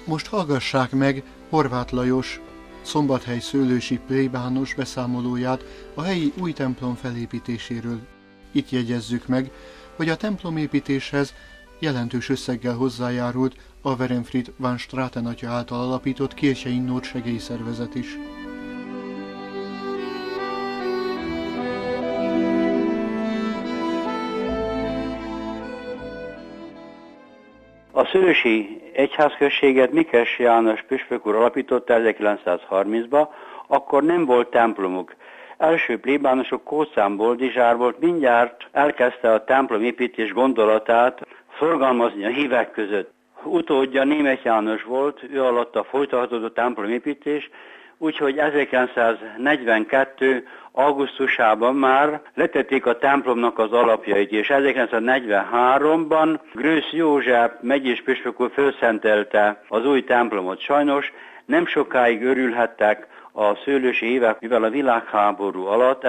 Most hallgassák meg Horváth Lajos, Szombathely szőlősi plébános beszámolóját a helyi új templom felépítéséről. Itt jegyezzük meg, hogy a templomépítéshez jelentős összeggel hozzájárult a Werenfried van Straten atya által alapított Kirche in Not segélyszervezet is. A szőlősi egyházközséget Mikes János püspök úr alapította 1930-ban, akkor nem volt templomuk. Első plébánosok Kócánból, Dizsárból mindjárt elkezdte a templomépítés gondolatát szorgalmazni a hívek között. Utódja Németh János volt, ő alatta folytatódott templomépítés, úgyhogy 1942. augusztusában már letették a templomnak az alapjait, és 1943-ban Grősz József megyés püspök úr felszentelte az új templomot. Sajnos nem sokáig örülhettek a szőlősi évek, mivel a világháború alatt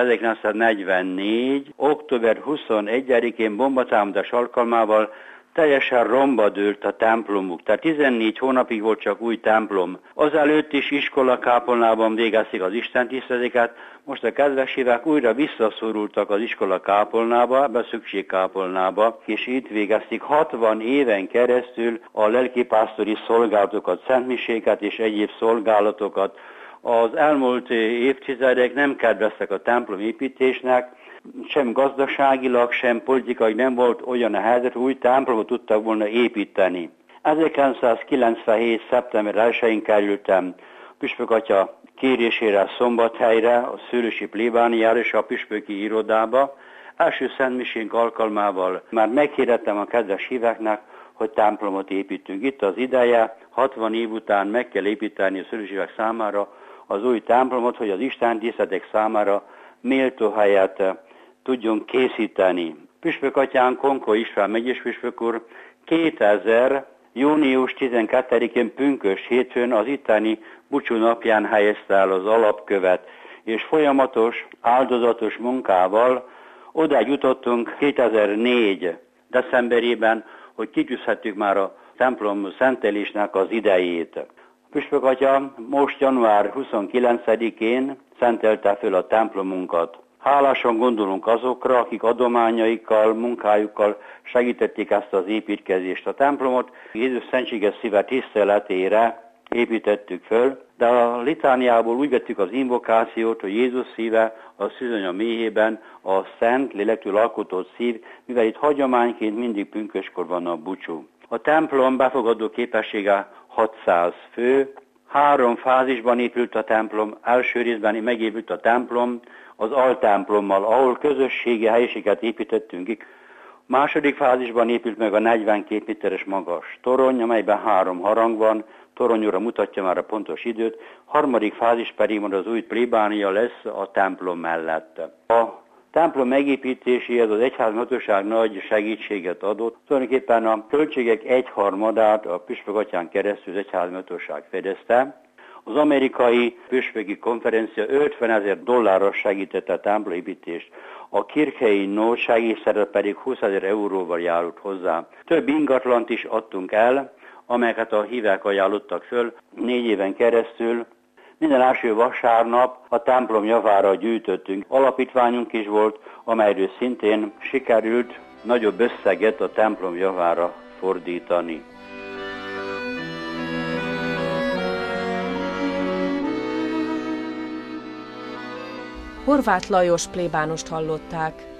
1944. október 21-én bombatámadás alkalmával teljesen romba dőlt a templomuk, tehát 14 hónapig volt csak új templom. Azelőtt is iskolakápolnában végezték az istentiszteleteket, most a kedves hívek újra visszaszorultak az iskolakápolnába, be szükségkápolnába, és itt végezték 60 éven keresztül a lelkipásztori szolgálatokat, szentmiséket és egyéb szolgálatokat. Az elmúlt évtizedek nem kedveztek a templomépítésnek, sem gazdaságilag, sem politikai nem volt olyan a helyzet, hogy új templomot tudtak volna építeni. 1997. szeptember 1-én kerültem püspök atya kérésére Szombathelyre, a szőlősi plébániára és a püspöki irodába. Első szentmisénk alkalmával már meghirdettem a kedves híveknek, hogy templomot építünk. Itt az ideje, 60 év után meg kell építeni a szőlősi hívek számára az új templomot, hogy az istentiszteletek számára méltó helyet tudjon készíteni. Püspök atyánk, Konko István megyés püspök úr 2000. június 12-én pünkösd hétfőn az itteni búcsú napján helyezte el az alapkövet, és folyamatos, áldozatos munkával odáig jutottunk 2004. decemberében, hogy kitűzhettük már a templom szentelésnek az idejét. Püspök atya most január 29-én szentelte föl a templomunkat. Hálásan gondolunk azokra, akik adományaikkal, munkájukkal segítették ezt az építkezést. A templomot Jézus szentséges szíve tiszteletére építettük föl, de a litániából úgy vettük az invokációt, hogy Jézus szíve a szűzanya méhében a szent lélektől alkotott szív, mivel itt hagyományként mindig pünköskor van a búcsú. A templom befogadó képessége 600 fő, 3 fázisban épült a templom, első részben megépült a templom az altemplommal, ahol közösségi helyiséget építettünk ki. Második fázisban épült meg a 42 méteres magas torony, amelyben 3 harang van, toronyúra mutatja már a pontos időt, harmadik fázis pedig az új plébánia lesz a templom mellett. A templom megépítéséhez az egyházi hatóság nagy segítséget adott. Tulajdonképpen a költségek 1/3-át a püspök atyán keresztül az egyházi hatóság fedezte. Az amerikai püspöki konferencia $50,000 segítette a templomépítést. A Kirche in Not segélyszervezet pedig 20,000 euróval járult hozzá. Több ingatlant is adtunk el, amelyeket a hívek ajánlottak föl 4 éven keresztül. Minden első vasárnap a templom javára gyűjtöttünk. Alapítványunk is volt, amelyről szintén sikerült nagyobb összeget a templom javára fordítani. Horváth Lajos plébánost hallották.